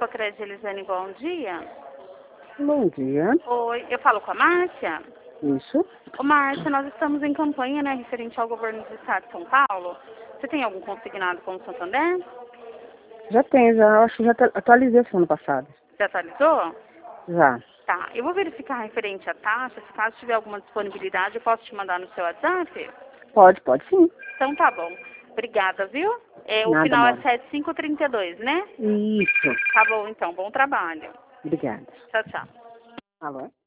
com a Crédito Elisane, bom dia. Bom dia. Oi, eu falo com a Márcia? Isso. Ô Márcia, nós estamos em campanha, né, referente ao governo do estado de São Paulo. Você tem algum consignado com o Santander? Já tem, acho que já atualizei esse ano passado. Já atualizou? Já. Tá, eu vou verificar referente à taxa, se caso tiver alguma disponibilidade, eu posso te mandar no seu WhatsApp? Pode sim. Então tá bom. Obrigada, viu? O Nada, final é Mora. 7532, né? Isso. Tá bom, então. Bom trabalho. Obrigada. Tchau, tchau. Alô?